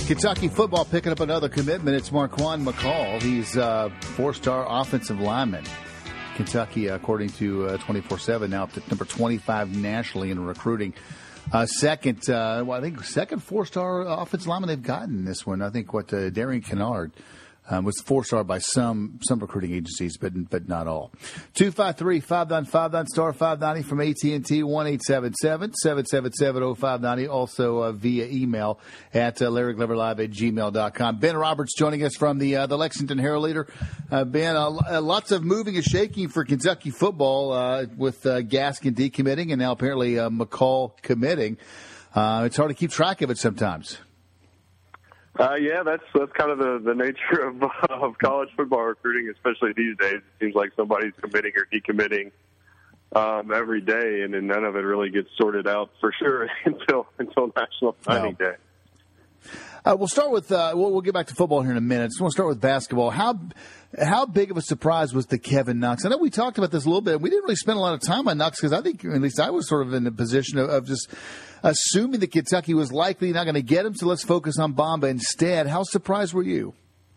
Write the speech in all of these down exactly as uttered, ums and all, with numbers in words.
Kentucky football picking up another commitment. It's Marquan McCall. He's a four-star offensive lineman. Kentucky, according to uh, twenty-four seven, now up to number twenty-five nationally in recruiting. Uh, second, uh, well, I think second four-star offensive lineman they've gotten this one. I think what uh, Darian Kennard um, was four-star by some some recruiting agencies, but but not all. two five three, five nine five nine, star five ninety from A T and T, one eight seven seven, seven seven seven, oh five nine oh. Also uh, via email at uh, Larry Glover Live at gmail dot com. Ben Roberts joining us from the uh, the Lexington Herald Leader. Uh, ben, uh, uh, lots of moving and shaking for Kentucky football uh, with uh, Gaskin decommitting and now apparently uh, McCall committing. Uh, it's hard to keep track of it sometimes. Uh, yeah, that's that's kind of the, the nature of, of college football recruiting, especially these days. It seems like somebody's committing or decommitting um, every day, and then none of it really gets sorted out for sure until until National Signing no. Day. Uh, we'll start with uh, we'll, we'll get back to football here in a minute. Just want to start with basketball. How how big of a surprise was the Kevin Knox? I know we talked about this a little bit. We didn't really spend a lot of time on Knox because I think at least I was sort of in the position of, of just assuming that Kentucky was likely not going to get him. So let's focus on Bamba instead. How surprised were you?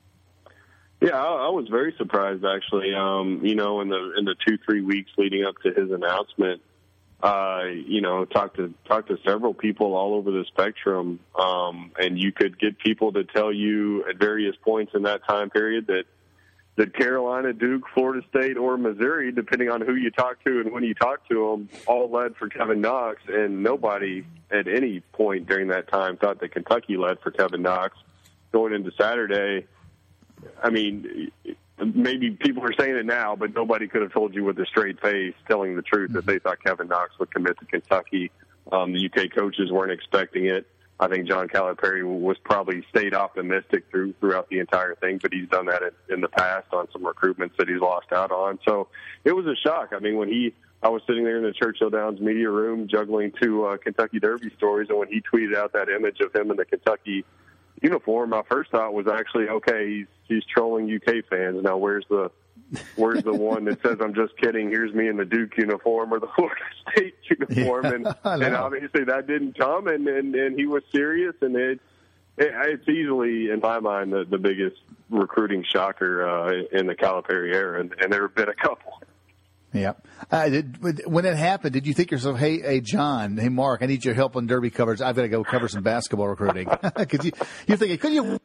Yeah, I, I was very surprised actually. Um, you know, in the in the two three weeks leading up to his announcement. Uh, you know, talked to talked to several people all over the spectrum, um, and you could get people to tell you at various points in that time period that that Carolina, Duke, Florida State, or Missouri, depending on who you talk to and when you talk to them, all led for Kevin Knox, and nobody at any point during that time thought that Kentucky led for Kevin Knox going into Saturday. I mean, maybe people are saying it now, but nobody could have told you with a straight face, telling the truth, that they thought Kevin Knox would commit to Kentucky. Um, the U K coaches weren't expecting it. I think John Calipari was probably stayed optimistic through throughout the entire thing, but he's done that in the past on some recruitments that he's lost out on. So it was a shock. I mean, when he, I was sitting there in the Churchill Downs media room juggling two uh, Kentucky Derby stories, and when he tweeted out that image of him in the Kentucky uniform, my first thought was actually, okay, he's he's trolling U K fans. Now where's the where's the one that says I'm just kidding? Here's me in the Duke uniform or the Florida State uniform, yeah, and and obviously that didn't come, and and, and he was serious, and it, it it's easily in my mind the, the biggest recruiting shocker uh, in the Calipari era, and, and there have been a couple. Yeah. Uh, did, when it happened, did you think to yourself, hey, hey, John, hey, Mark, I need your help on Derby covers. I've got to go cover some basketball recruiting. Could you, you're thinking, could you?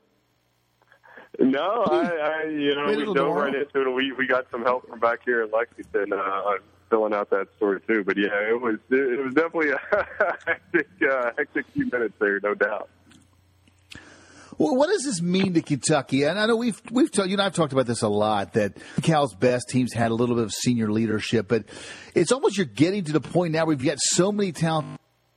No, I, I you know, we dove right into it. We, we got some help from back here in Lexington uh, filling out that story, too. But, yeah, it was it was definitely a hectic, uh, hectic few minutes there, no doubt. Well, what does this mean to Kentucky? And I know we've we've talked, you and I've talked about this a lot, that Cal's best teams had a little bit of senior leadership, but it's almost you're getting to the point now where we've got so many talent.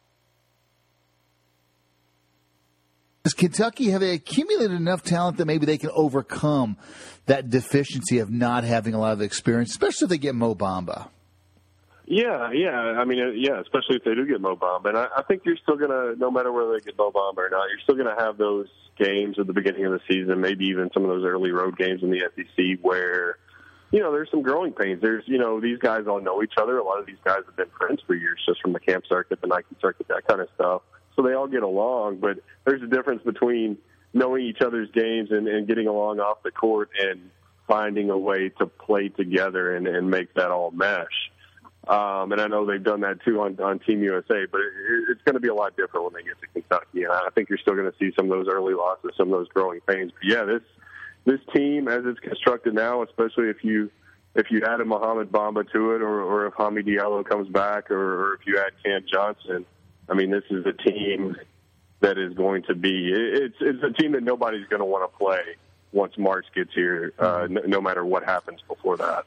Does Kentucky have accumulated enough talent that maybe they can overcome that deficiency of not having a lot of experience, especially if they get Mo Bamba? Yeah, yeah. I mean, yeah, especially if they do get Mo Bamba. And I, I think you're still going to, no matter whether they get Mo Bamba or not, you're still going to have those games at the beginning of the season, maybe even some of those early road games in the S E C where, you know, there's some growing pains. There's, you know, these guys all know each other. A lot of these guys have been friends for years just from the camp circuit, the Nike circuit, that kind of stuff. So they all get along. But there's a difference between knowing each other's games and, and getting along off the court and finding a way to play together and, and make that all mesh. Um, and I know they've done that, too, on, on Team U S A, but it, it's going to be a lot different when they get to Kentucky. And I think you're still going to see some of those early losses, some of those growing pains. But, yeah, this this team, as it's constructed now, especially if you if you add a Mohamed Bamba to it or, or if Hamid Diallo comes back or, or if you add Cam Johnson, I mean, this is a team that is going to be – it's it's a team that nobody's going to want to play once March gets here, uh, no, no matter what happens before that.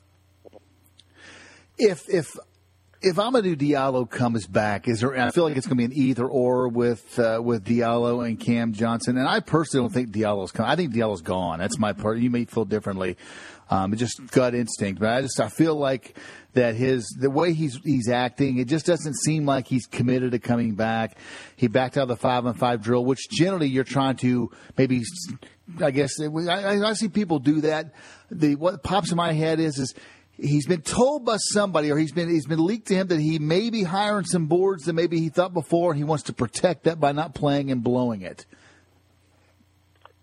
If if if Amadou Diallo comes back, is there? I feel like it's going to be an either or with uh, with Diallo and Cam Johnson. And I personally don't think Diallo's coming. I think Diallo's gone. That's my part. You may feel differently. Um, it's just gut instinct, but I just I feel like that his the way he's he's acting, it just doesn't seem like he's committed to coming back. He backed out of the five on five drill, which generally you're trying to maybe. I guess I, I see people do that. The what pops in my head is is. He's been told by somebody, or he's been he's been leaked to him that he may be hiring some boards that maybe he thought before, and he wants to protect that by not playing and blowing it.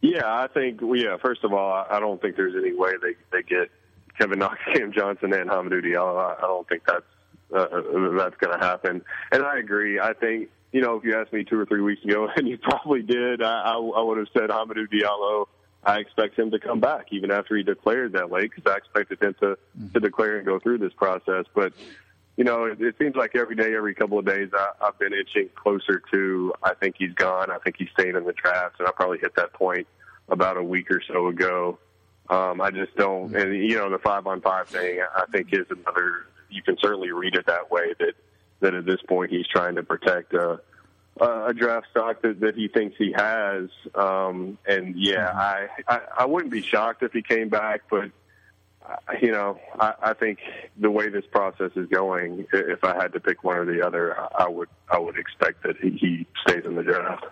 Yeah, I think, well, yeah, first of all, I don't think there's any way they, they get Kevin Knox, Cam Johnson, and Hamidou Diallo. I, I don't think that's, uh, that's going to happen. And I agree. I think, you know, if you asked me two or three weeks ago, and you probably did, I, I, I would have said Hamidou Diallo, I expect him to come back even after he declared that late, because I expected him to, to declare and go through this process. But, you know, it, it seems like every day, every couple of days, I, I've been inching closer to, I think he's gone. I think he's staying in the draft, and I probably hit that point about a week or so ago. Um, I just don't, and, you know, the five-on-five thing, I think is another, you can certainly read it that way, that, that at this point he's trying to protect a, a draft stock that, that he thinks he has. Um, and, yeah, I, I, I wouldn't be shocked if he came back, but, you know, I, I think the way this process is going, if I had to pick one or the other, I would I would expect that he, he stays in the draft.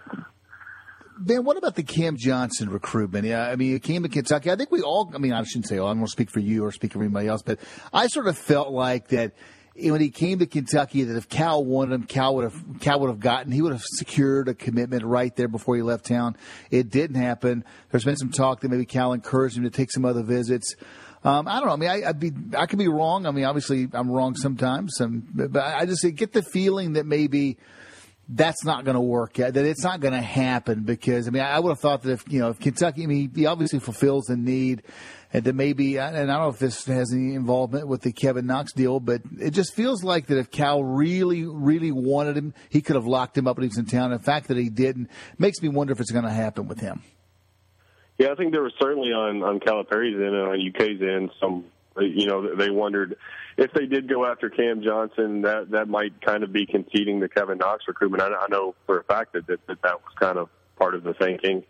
Ben, what about the Cam Johnson recruitment? Yeah, I mean, he came to Kentucky. I think we all, I mean, I shouldn't say, oh, I don't want to speak for you or speak for anybody else, but I sort of felt like that when he came to Kentucky, that if Cal wanted him, Cal would have Cal would have gotten, he would have secured a commitment right there before he left town. It didn't happen. There's been some talk that maybe Cal encouraged him to take some other visits. Um, I don't know. I mean, I, I'd be, I could be wrong. I mean, obviously, I'm wrong sometimes. Um, but I just get the feeling that maybe that's not going to work out, that it's not going to happen, because, I mean, I would have thought that if, you know, if Kentucky, I mean, he obviously fulfills the need, and that maybe, and I don't know if this has any involvement with the Kevin Knox deal, but it just feels like that if Cal really, really wanted him, he could have locked him up when he was in town. The fact that he didn't makes me wonder if it's going to happen with him. Yeah, I think there was certainly on, on Calipari's end and on U K's end some, you know, they wondered if they did go after Cam Johnson, that, that might kind of be conceding the Kevin Knox recruitment. I, I know for a fact that, that that was kind of part of the thinking.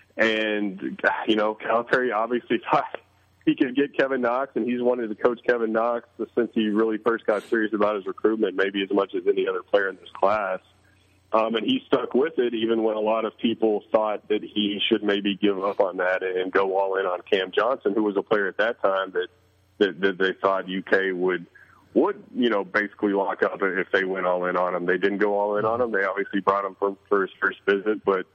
And, you know, Calipari obviously thought he could get Kevin Knox, and he's wanted to coach Kevin Knox since he really first got serious about his recruitment, maybe as much as any other player in this class. Um, and he stuck with it even when a lot of people thought that he should maybe give up on that and go all in on Cam Johnson, who was a player at that time that, that, that they thought U K would, would, you know, basically lock up if they went all in on him. They didn't go all in on him. They obviously brought him for, for his first visit, but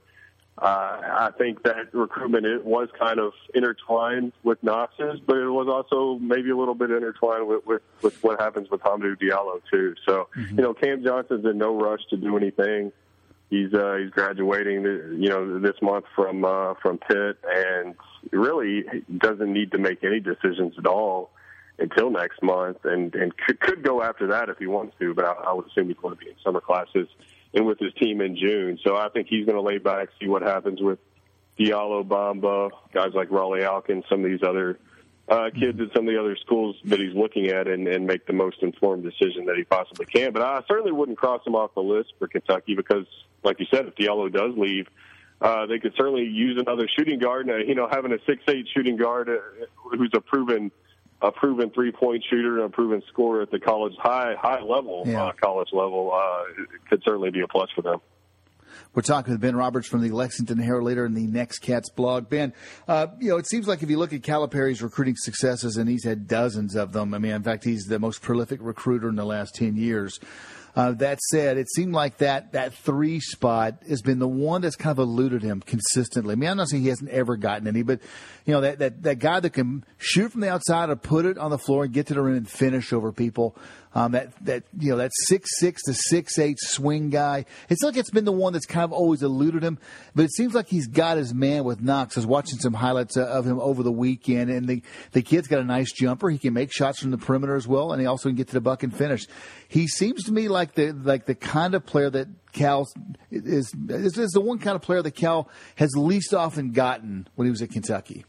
uh, I think that recruitment it was kind of intertwined with Knox's, but it was also maybe a little bit intertwined with, with, with what happens with Hamidou Diallo too. So, mm-hmm. you know, Cam Johnson's in no rush to do anything. He's uh, he's graduating, you know, this month from uh, from Pitt, and really doesn't need to make any decisions at all until next month, and and could, could go after that if he wants to. But I, I would assume he's going to be in summer classes and with his team in June. So I think he's going to lay back, see what happens with Diallo, Bamba, guys like Raleigh Alkins, some of these other uh, kids at some of the other schools that he's looking at, and, and make the most informed decision that he possibly can. But I certainly wouldn't cross him off the list for Kentucky because, like you said, if Diallo does leave, uh, they could certainly use another shooting guard. And, uh, you know, having a six eight shooting guard uh, who's a proven a proven three-point shooter and a proven scorer at the college high high level, yeah. uh, college level, uh, could certainly be a plus for them. We're talking with Ben Roberts from the Lexington Herald Leader and the Next Cats blog. Ben, uh, you know, it seems like if you look at Calipari's recruiting successes, and he's had dozens of them. I mean, in fact, he's the most prolific recruiter in the last ten years. Uh, that said, it seemed like that that three spot has been the one that's kind of eluded him consistently. I mean, I'm not saying he hasn't ever gotten any, but, you know, that, that, that guy that can shoot from the outside or put it on the floor and get to the rim and finish over people, um, that, that you know, that six six to six eight swing guy, it's like it's been the one that's kind of always eluded him, but it seems like he's got his man with Knox. I was watching some highlights of him over the weekend, and the, the kid's got a nice jumper. He can make shots from the perimeter as well, and he also can get to the bucket and finish. He seems to me like the like the kind of player that Cal is, is is the one kind of player that Cal has least often gotten when he was at Kentucky.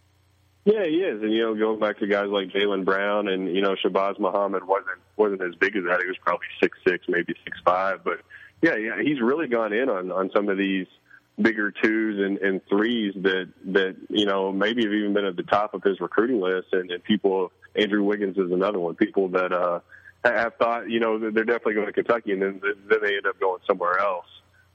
Yeah, he is, and you know, going back to guys like Jaylen Brown and you know Shabazz Muhammad wasn't wasn't as big as that. He was probably six six, maybe six five, but yeah, yeah, he's really gone in on, on some of these bigger twos and, and threes that that you know maybe have even been at the top of his recruiting list, and, and people. Andrew Wiggins is another one. People that. Uh, have thought, you know, they're definitely going to Kentucky, and then then they end up going somewhere else.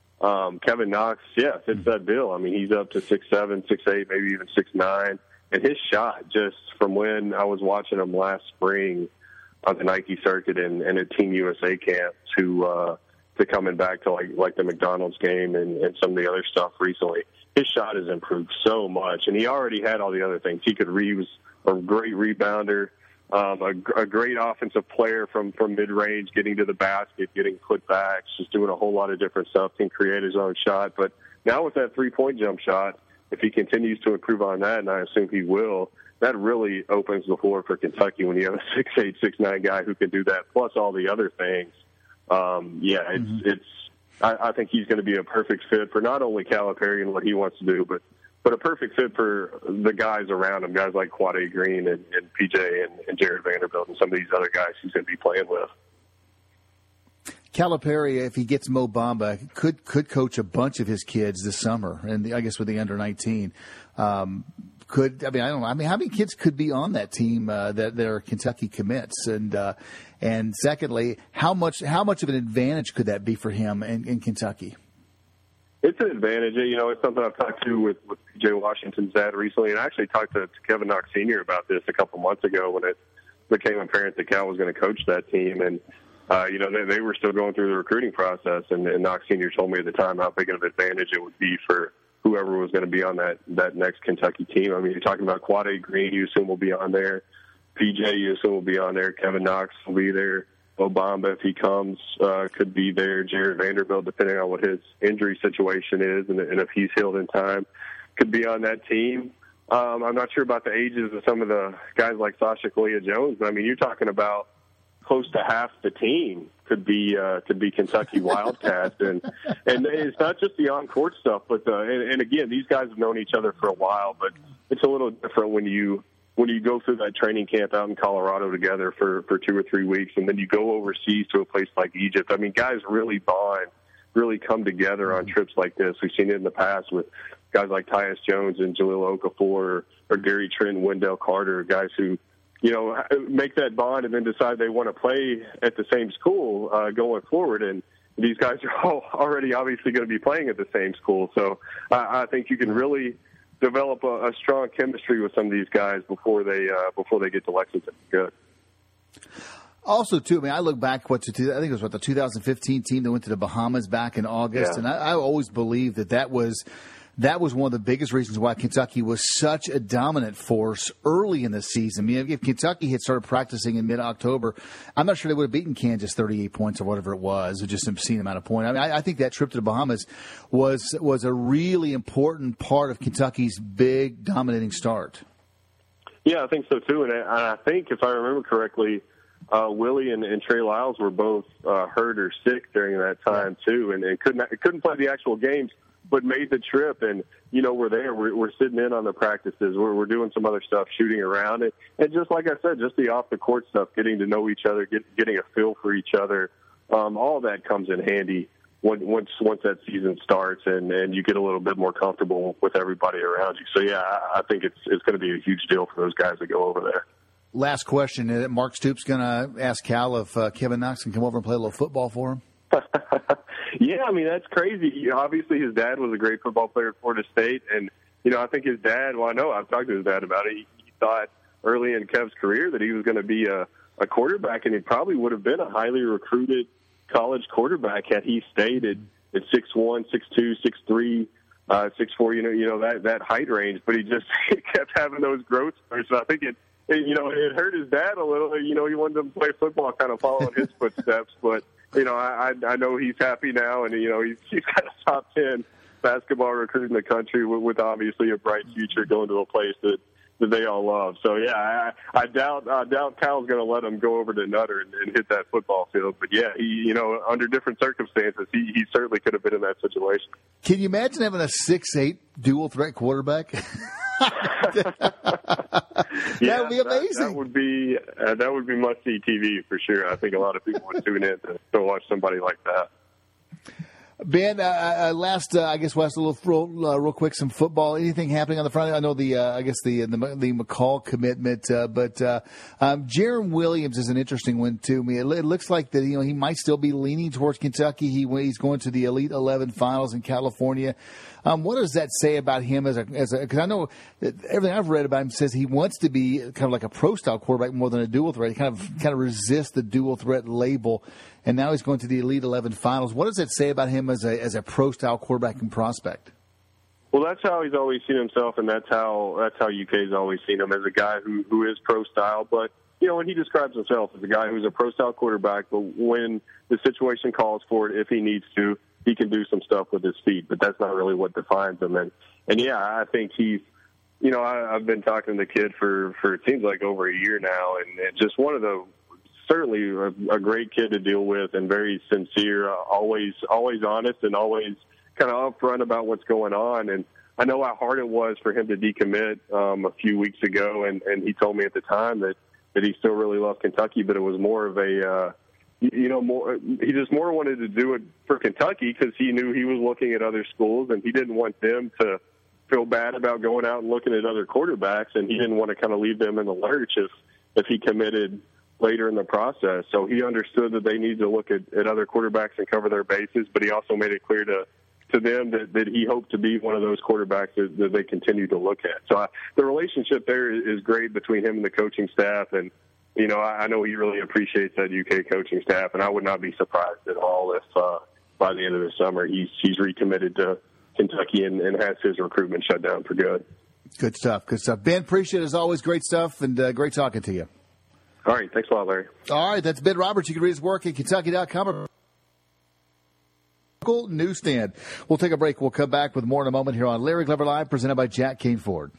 Um, Kevin Knox, yeah, fits that bill. I mean, he's up to six seven, six eight, maybe even six nine. And his shot, just from when I was watching him last spring on the Nike circuit and, and at Team U S A camp to uh, to coming back to like like the McDonald's game and, and some of the other stuff recently, his shot has improved so much, and he already had all the other things. He could re- he was a great rebounder, um, a, a great offensive player from, from mid-range, getting to the basket, getting putbacks, just doing a whole lot of different stuff, can create his own shot. But now with that three-point jump shot, if he continues to improve on that, and I assume he will, that really opens the floor for Kentucky when you have a six eight, six nine guy who can do that, plus all the other things. Um, yeah, it's, mm-hmm. it's. I, I think he's going to be a perfect fit for not only Calipari and what he wants to do, but but a perfect fit for the guys around him, guys like Quade Green and, and P J and, and Jared Vanderbilt and some of these other guys he's going to be playing with. Calipari, if he gets Mo Bamba, could could coach a bunch of his kids this summer, and the, I guess with the under nineteen. Um, could I mean I don't know. I mean, how many kids could be on that team uh, that that are Kentucky commits? And uh, and secondly, how much how much of an advantage could that be for him in, in Kentucky? It's an advantage. You know, it's something I've talked to with, with P J Washington's dad recently, and I actually talked to, to Kevin Knox Senior about this a couple months ago when it became apparent that Cal was going to coach that team. And, uh, you know, they, they were still going through the recruiting process, and, and Knox Senior told me at the time how big of an advantage it would be for whoever was going to be on that, that next Kentucky team. I mean, you're talking about Quade Green, you assume will be on there. P J, you assume will be on there. Kevin Knox will be there. Mo Bamba, if he comes, uh, could be there. Jared Vanderbilt, depending on what his injury situation is and, and if he's healed in time, could be on that team. Um, I'm not sure about the ages of some of the guys like Sasha Kalia-Jones, but, I mean, you're talking about close to half the team could be uh, could be Kentucky Wildcats. and and it's not just the on-court stuff, but the, and, and, again, these guys have known each other for a while, but it's a little different when you – when you go through that training camp out in Colorado together for, for two or three weeks, and then you go overseas to a place like Egypt. I mean, guys really bond, really come together on trips like this. We've seen it in the past with guys like Tyus Jones and Jahlil Okafor or, or Gary Trent, Wendell Carter, guys who, you know, make that bond and then decide they want to play at the same school uh, going forward. And these guys are all already obviously going to be playing at the same school. So uh, I think you can really – develop a, a strong chemistry with some of these guys before they uh, before they get to Lexington. Good. Also, too, I mean, I look back, what, to, I think it was what, the two thousand fifteen team that went to the Bahamas back in August, yeah. and I, I always believed that that was that was one of the biggest reasons why Kentucky was such a dominant force early in the season. I mean, if Kentucky had started practicing in mid-October, I'm not sure they would have beaten Kansas thirty-eight points or whatever it was, or just an obscene amount of points. I mean, I, I think that trip to the Bahamas was was a really important part of Kentucky's big, dominating start. Yeah, I think so, too. And I, and I think, if I remember correctly, uh, Willie and, and Trey Lyles were both uh, hurt or sick during that time, too, and, and couldn't couldn't play the actual games, but made the trip. And, you know, we're there. We're, we're sitting in on the practices. We're, we're doing some other stuff, shooting around. And, and just like I said, just the off-the-court stuff, getting to know each other, get, getting a feel for each other, um, all that comes in handy when, once once that season starts and, and you get a little bit more comfortable with everybody around you. So, yeah, I, I think it's it's going to be a huge deal for those guys that go over there. Last question. Mark Stoops going to ask Cal if uh, Kevin Knox can come over and play a little football for him? Yeah, I mean, that's crazy. You know, obviously, his dad was a great football player at Florida State. And, you know, I think his dad, well, I know I've talked to his dad about it. He, he thought early in Kev's career that he was going to be a, a quarterback, and he probably would have been a highly recruited college quarterback had he stayed at, at six one, six two, six three, uh, six four, you know, you know that, that height range. But he just he kept having those growth spurts. So I think it, it, you know, it hurt his dad a little. You know, he wanted him to play football, kind of following his footsteps. But you know, I, I know he's happy now, and, you know, he's, he's got a top ten basketball recruit in the country with, with obviously a bright future going to a place that, that they all love. So, yeah, I, I doubt I doubt Cal's going to let him go over to Nutter and, and hit that football field. But, yeah, he, you know, under different circumstances, he, he certainly could have been in that situation. Can you imagine having a six eight dual-threat quarterback? Yeah, that would be amazing. That, that would be uh, that would be must-see T V for sure. I think a lot of people would tune in to, to watch somebody like that. Ben, uh, last uh, I guess we'll ask a little real, uh, real quick some football. Anything happening on the front? I know the uh, I guess the the, the McCall commitment, uh, but uh, um, Jaron Williams is an interesting one to me. It, it looks like that you know he might still be leaning towards Kentucky. He he's going to the Elite eleven finals in California. Um, what does that say about him as a as a? Because I know that everything I've read about him says he wants to be kind of like a pro style quarterback more than a dual threat. He kind of kind of resists the dual threat label, and now he's going to the Elite eleven finals. What does that say about him as a as a pro style quarterback and prospect? Well, that's how he's always seen himself, and that's how that's how U K's always seen him, as a guy who who is pro style. But you know, when he describes himself as a guy who's a pro style quarterback, but when the situation calls for it, if he needs to, he can do some stuff with his feet. But that's not really what defines him. And and yeah, I think he's. You know, I, I've been talking to the kid for, for it seems like over a year now, and it's just one of the certainly a, a great kid to deal with, and very sincere, uh, always always honest, and always kind of upfront about what's going on. And I know how hard it was for him to decommit um, a few weeks ago, and, and he told me at the time that, that he still really loved Kentucky, but it was more of a uh, you know more he just more wanted to do it for Kentucky because he knew he was looking at other schools, and he didn't want them to feel bad about going out and looking at other quarterbacks, and he didn't want to kind of leave them in the lurch if, if he committed later in the process. So he understood that they need to look at, at other quarterbacks and cover their bases, but he also made it clear to, to them that, that he hoped to be one of those quarterbacks that, that they continue to look at. So I, the relationship there is great between him and the coaching staff, and you know, I, I know he really appreciates that U K coaching staff, and I would not be surprised at all if uh, by the end of the summer he's, he's recommitted to Kentucky and, and has his recruitment shut down for good. Good stuff. Good stuff. Ben, appreciate it as always. Great stuff, and uh, great talking to you. All right. Thanks a lot, Larry. All right. That's Ben Roberts. You can read his work at Kentucky dot com. Local newsstand. We'll take a break. We'll come back with more in a moment here on Larry Glover Live, presented by Jack Kane Ford.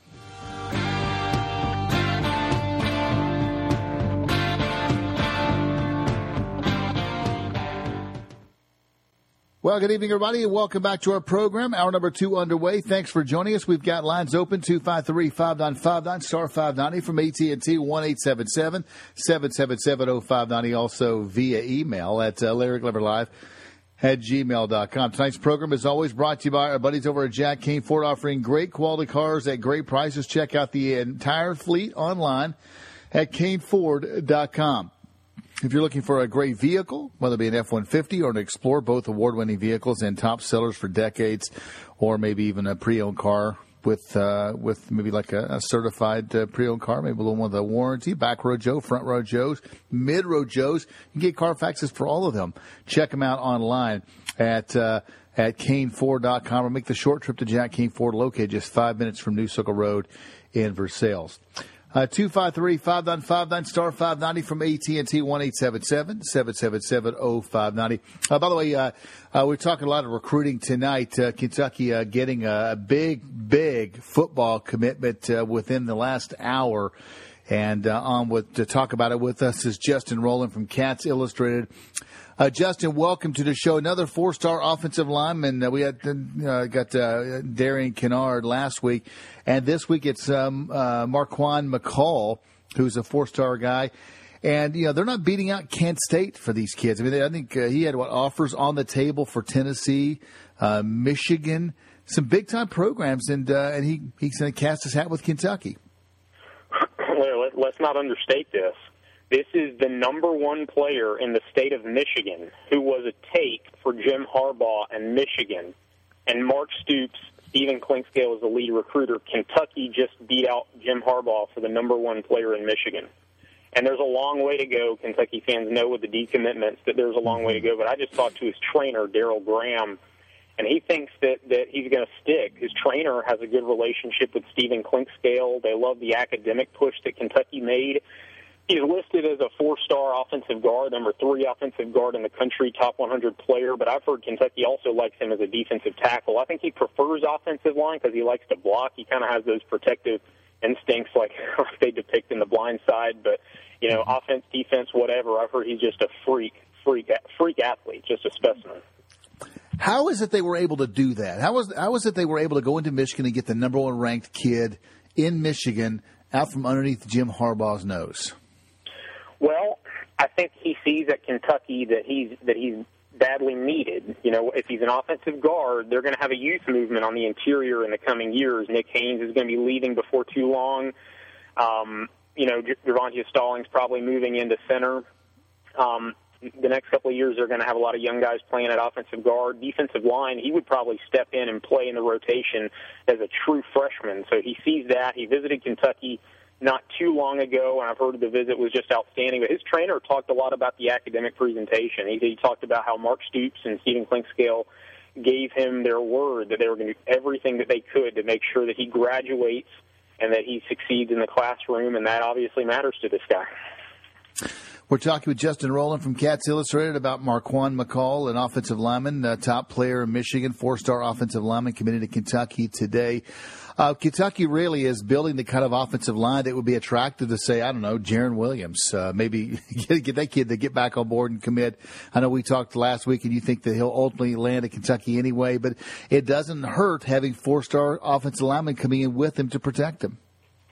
Well, good evening, everybody, and welcome back to our program. Hour number two underway. Thanks for joining us. We've got lines open, two five three, five nine five nine, star five ninety from A T and T, one eight seven seven, seven seven seven, oh five nine oh, also via email at uh, Larry Glover Live at gmail dot com. Tonight's program is always brought to you by our buddies over at Jack Kane Ford, offering great quality cars at great prices. Check out the entire fleet online at Kane Ford dot com. If you're looking for a great vehicle, whether it be an F one fifty or an Explorer, both award-winning vehicles and top sellers for decades, or maybe even a pre-owned car with uh, with maybe like a, a certified uh, pre-owned car, maybe a little one with a warranty, back row Joe, front row Joes, mid row Joes. You can get Carfaxes for all of them. Check them out online at uh, at Kane Ford dot com, or make the short trip to Jack Kane Ford, located just five minutes from New Circle Road in Versailles. Uh, two five three, five nine five nine, star five ninety from A T and T, one eight seven seven, seven seven seven, oh five nine oh. Uh, by the way, uh, uh, we're talking a lot of recruiting tonight. Uh, Kentucky uh, getting a big, big football commitment uh, within the last hour. And uh, on with to talk about it with us is Justin Rowland from Cats Illustrated. Uh, Justin, welcome to the show. Another four-star offensive lineman. Uh, we had uh, got uh, Darian Kennard last week, and this week it's um, uh, Marquand McCall, who's a four-star guy. And you know they're not beating out Kent State for these kids. I mean, they, I think uh, he had what offers on the table for Tennessee, uh, Michigan, some big-time programs, and uh, and he he's going to cast his hat with Kentucky. Well, let, let's not understate this. This is the number one player in the state of Michigan who was a take for Jim Harbaugh and Michigan. And Mark Stoops, Stephen Clinkscale is the lead recruiter. Kentucky just beat out Jim Harbaugh for the number one player in Michigan. And there's a long way to go. Kentucky fans know with the decommitments that there's a long way to go. But I just talked to his trainer, Daryl Graham, and he thinks that, that he's going to stick. His trainer has a good relationship with Stephen Clinkscale. They love the academic push that Kentucky made. He's listed as a four-star offensive guard, number three offensive guard in the country, top one hundred player. But I've heard Kentucky also likes him as a defensive tackle. I think he prefers offensive line because he likes to block. He kind of has those protective instincts like they depict in The Blind Side. But, you know, offense, defense, whatever, I've heard he's just a freak, freak, freak athlete, just a specimen. How is it they were able to do that? How was, how was it they were able to go into Michigan and get the number one ranked kid in Michigan out from underneath Jim Harbaugh's nose? Well, I think he sees at Kentucky that he's that he's badly needed. You know, if he's an offensive guard, they're going to have a youth movement on the interior in the coming years. Nick Haynes is going to be leaving before too long. Um, you know, Gervonta Stallings probably moving into center. Um, the next couple of years, they're going to have a lot of young guys playing at offensive guard. Defensive line, he would probably step in and play in the rotation as a true freshman. So he sees that. He visited Kentucky not too long ago, and I've heard the visit was just outstanding. But his trainer talked a lot about the academic presentation. He, he talked about how Mark Stoops and Stephen Clinkscale gave him their word that they were going to do everything that they could to make sure that he graduates and that he succeeds in the classroom, and that obviously matters to this guy. We're talking with Justin Rowland from Cats Illustrated about Marquan McCall, an offensive lineman, a top player in Michigan, four-star offensive lineman committed to Kentucky today. Uh, Kentucky really is building the kind of offensive line that would be attractive to, say, I don't know, Jaron Williams. Uh, maybe get, get that kid to get back on board and commit. I know we talked last week, and you think that he'll ultimately land at Kentucky anyway, but it doesn't hurt having four-star offensive linemen coming in with him to protect him.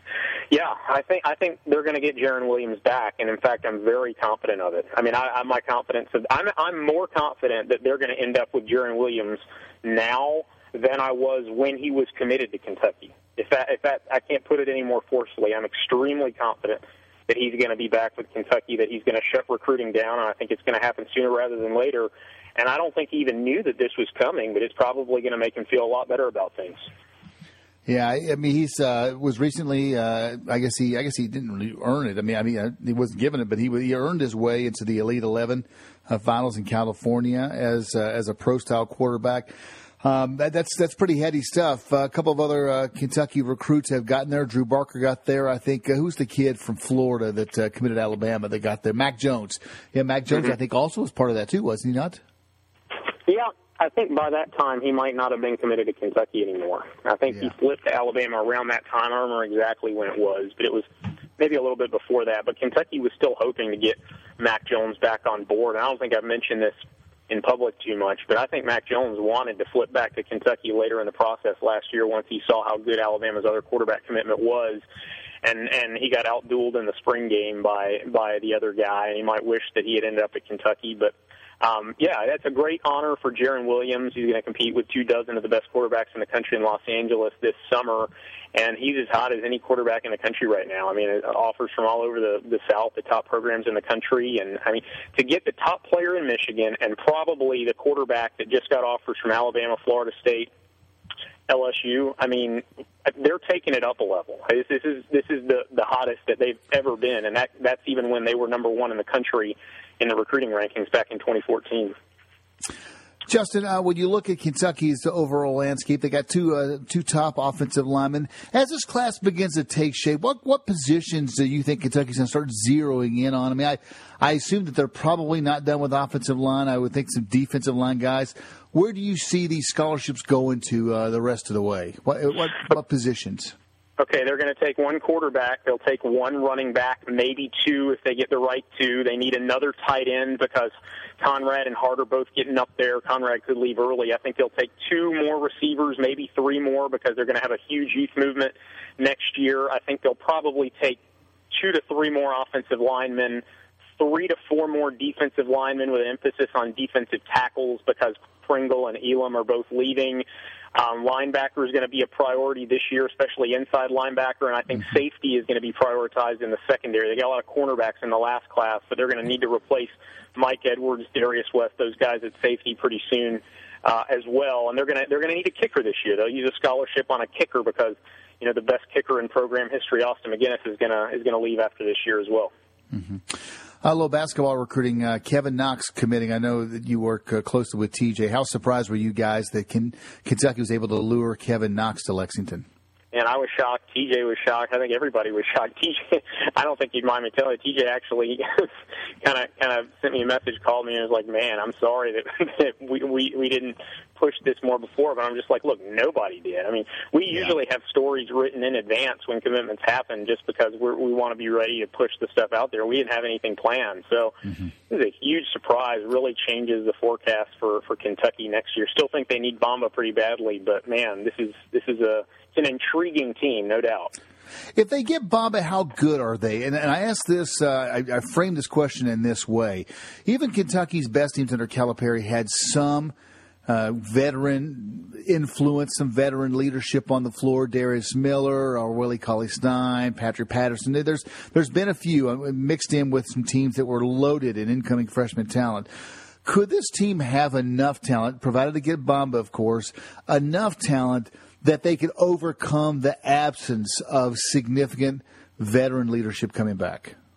Yeah, I think I think they're going to get Jaron Williams back, and in fact, I'm very confident of it. I mean, I, I my confidence is I'm I'm more confident that they're going to end up with Jaron Williams now than I was when he was committed to Kentucky. If that if that I can't put it any more forcefully, I'm extremely confident that he's going to be back with Kentucky, that he's going to shut recruiting down, and I think it's going to happen sooner rather than later. And I don't think he even knew that this was coming, but it's probably going to make him feel a lot better about things. Yeah, I mean, he's uh, was recently. Uh, I guess he. I guess he didn't really earn it. I mean, I mean, uh, he wasn't given it, but he he earned his way into the Elite Eleven uh, finals in California as uh, as a pro style quarterback. Um, that, that's that's pretty heady stuff. Uh, a couple of other uh, Kentucky recruits have gotten there. Drew Barker got there. I think uh, who's the kid from Florida that uh, committed to Alabama that got there? Mac Jones. Yeah, Mac Jones. Mm-hmm. I think also was part of that too, wasn't he not? Yeah. I think by that time he might not have been committed to Kentucky anymore. I think yeah. he flipped to Alabama around that time. I don't remember exactly when it was, but it was maybe a little bit before that. But Kentucky was still hoping to get Mac Jones back on board. And I don't think I've mentioned this in public too much, but I think Mac Jones wanted to flip back to Kentucky later in the process last year once he saw how good Alabama's other quarterback commitment was. And and he got outdueled in the spring game by, by the other guy, and he might wish that he had ended up at Kentucky, but Um, yeah, that's a great honor for Jaron Williams. He's going to compete with two dozen of the best quarterbacks in the country in Los Angeles this summer, and he's as hot as any quarterback in the country right now. I mean, it offers from all over the, the South, the top programs in the country, and I mean, to get the top player in Michigan and probably the quarterback that just got offers from Alabama, Florida State, L S U, I mean, they're taking it up a level. This, this is this is the, the hottest that they've ever been, and that that's even when they were number one in the country in the recruiting rankings back in twenty fourteen. Justin, uh, when you look at Kentucky's overall landscape, they got two uh, two top offensive linemen. As this class begins to take shape, what what positions do you think Kentucky's going to start zeroing in on? I mean, I, I assume that they're probably not done with offensive line. I would think some defensive line guys. Where do you see these scholarships going to uh, the rest of the way? What what, what positions? Okay, they're going to take one quarterback. They'll take one running back, maybe two if they get the right two. They need another tight end because Conrad and Hart are both getting up there. Conrad could leave early. I think they'll take two more receivers, maybe three more, because they're going to have a huge youth movement next year. I think they'll probably take two to three more offensive linemen, three to four more defensive linemen with an emphasis on defensive tackles because Pringle and Elam are both leaving. Um, linebacker is going to be a priority this year, especially inside linebacker, and I think mm-hmm. safety is going to be prioritized in the secondary. They got a lot of cornerbacks in the last class, but they're going to need to replace Mike Edwards, Darius West, those guys at safety pretty soon uh, as well. And they're going to they're going to need a kicker this year. They'll use a scholarship on a kicker because you know the best kicker in program history, Austin McGinnis, is going to is going to leave after this year as well. Mm-hmm. A little basketball recruiting. Uh, Kevin Knox committing. I know that you work uh, closely with T J. How surprised were you guys that Ken- Kentucky was able to lure Kevin Knox to Lexington? And I was shocked. T J was shocked. I think everybody was shocked. T J, I don't think you'd mind me telling you, T J actually kind of kind of sent me a message, called me, and was like, "Man, I'm sorry that, that we, we we didn't push this more before." But I'm just like, "Look, nobody did." I mean, we yeah. usually have stories written in advance when commitments happen, just because we're, we want to be ready to push the stuff out there. We didn't have anything planned, so mm-hmm. this is a huge surprise. Really changes the forecast for for Kentucky next year. Still think they need Bamba pretty badly, but man, this is this is a it's an intriguing team, no doubt. If they get Bamba, how good are they? And, and I ask this, uh, I, I framed this question in this way. Even Kentucky's best teams under Calipari had some uh, veteran influence, some veteran leadership on the floor. Darius Miller, or Willie Cauley-Stein, Patrick Patterson. There's There's been a few uh, mixed in with some teams that were loaded in incoming freshman talent. Could this team have enough talent, provided to get Bamba, of course, enough talent that they could overcome the absence of significant veteran leadership coming back?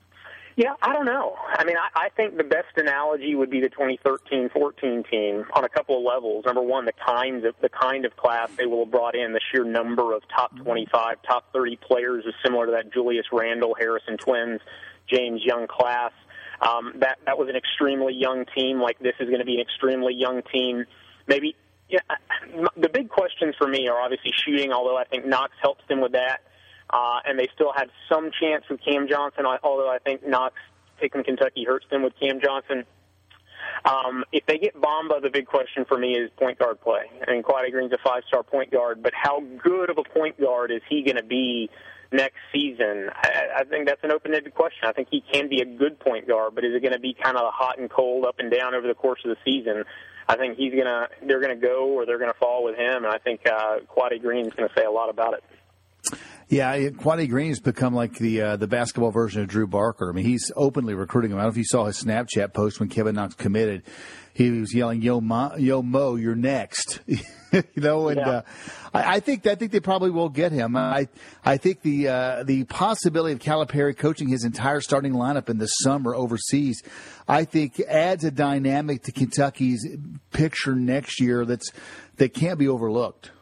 Yeah, I don't know. I mean, I, I think the best analogy would be the twenty thirteen fourteen team on a couple of levels. Number one, the kinds of the kind of class they will have brought in. The sheer number of top twenty-five, top thirty players is similar to that Julius Randle, Harrison Twins, James Young class. Um, that that was an extremely young team. Like this is going to be an extremely young team. Maybe yeah. The big questions for me are obviously shooting. Although I think Knox helps them with that. Uh, and they still had some chance with Cam Johnson, although I think Knox taking Kentucky hurts them with Cam Johnson. Um, if they get Bamba, the big question for me is point guard play. I mean, Quade Green's a five-star point guard, but how good of a point guard is he going to be next season? I, I think that's an open-ended question. I think he can be a good point guard, but is it going to be kind of hot and cold, up and down over the course of the season? I think he's gonna, they're going to go or they're going to fall with him, and I think uh, Quade Green's going to say a lot about it. Yeah, Quade Green has become like the uh, the basketball version of Drew Barker. I mean, he's openly recruiting him. I don't know if you saw his Snapchat post when Kevin Knox committed. He was yelling, "Yo, Mo, yo, Mo, you're next." you know, and yeah. uh, I, I think I think they probably will get him. I I think the uh, the possibility of Calipari coaching his entire starting lineup in the summer overseas, I think adds a dynamic to Kentucky's picture next year that's that can't be overlooked.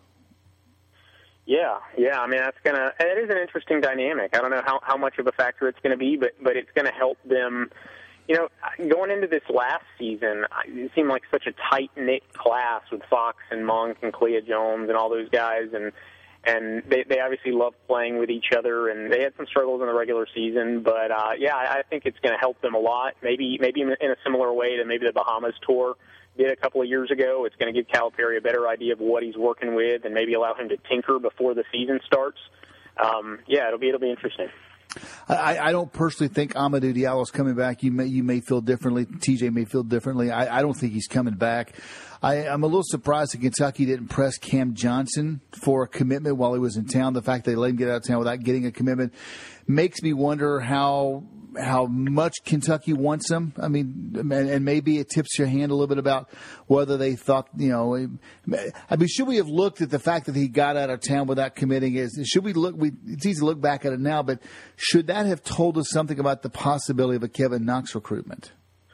Yeah, yeah. I mean, that's gonna. It is an interesting dynamic. I don't know how, how much of a factor it's going to be, but but it's going to help them. You know, going into this last season, it seemed like such a tight knit class with Fox and Monk and Clea Jones and all those guys, and and they they obviously loved playing with each other, and they had some struggles in the regular season, but uh, yeah, I, I think it's going to help them a lot. Maybe maybe in a similar way to maybe the Bahamas tour did a couple of years ago. It's going to give Calipari a better idea of what he's working with, and maybe allow him to tinker before the season starts. Um, yeah, it'll be it'll be interesting. I, I don't personally think Amadou Diallo's coming back. You may you may feel differently. T J may feel differently. I, I don't think he's coming back. I, I'm a little surprised that Kentucky didn't press Cam Johnson for a commitment while he was in town. The fact they let him get out of town without getting a commitment makes me wonder how how much Kentucky wants him. I mean, and, and maybe it tips your hand a little bit about whether they thought, you know, I mean, should we have looked at the fact that he got out of town without committing? Is should we look? We, it's easy to look back at it now, but should that have told us something about the possibility of a Kevin Knox recruitment?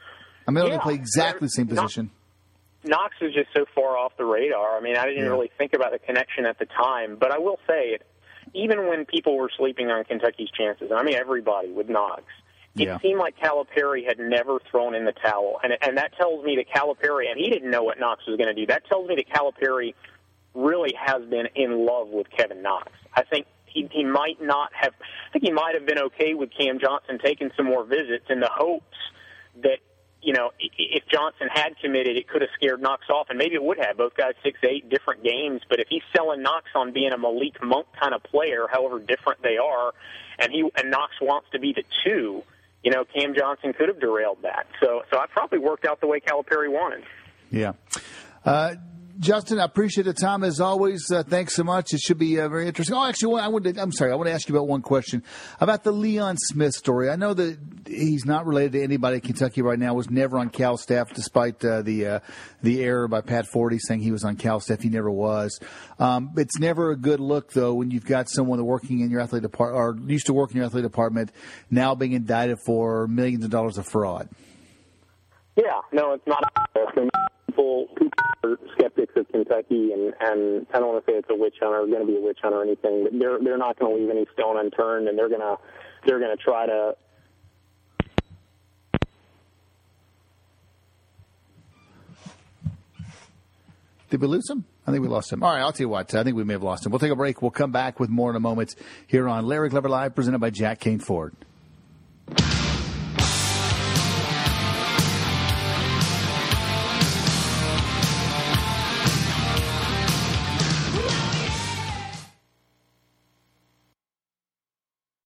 I mean, yeah, they play exactly the same position. Knox is just so far off the radar. I mean, I didn't yeah. really think about the connection at the time, but I will say, even when people were sleeping on Kentucky's chances, I mean, everybody with Knox, it yeah. seemed like Calipari had never thrown in the towel. And, and that tells me that Calipari, and he didn't know what Knox was going to do, that tells me that Calipari really has been in love with Kevin Knox. I think he, he might not have, I think he might have been okay with Cam Johnson taking some more visits in the hopes that, you know, if Johnson had committed, it could have scared Knox off, and maybe it would have. Both guys six eight, different games. But if he's selling Knox on being a Malik Monk kind of player, however different they are, and he and Knox wants to be the two, you know, Cam Johnson could have derailed that. So, so I probably worked out the way Calipari wanted. Yeah. Uh, Justin, I appreciate the time as always. Uh, thanks so much. It should be uh, very interesting. Oh, actually, I wanted to, I'm sorry. I want to ask you about one question about the Leon Smith story. I know that he's not related to anybody at Kentucky right now. Was never on Cal staff, despite uh, the uh, the error by Pat Forty saying he was on Cal staff. He never was. Um, it's never a good look though when you've got someone working in your athletic department or used to work in your athletic department now being indicted for millions of dollars of fraud. Yeah, no, it's not. People, people are skeptics of Kentucky, and, and I don't want to say it's a witch hunt or going to be a witch hunt or anything, but they're they're not going to leave any stone unturned, and they're gonna they're gonna try to. Did we lose him? I think we lost him. All right, I'll tell you what. I think we may have lost him. We'll take a break. We'll come back with more in a moment here on Larry Clever Live, presented by Jack Kane Ford.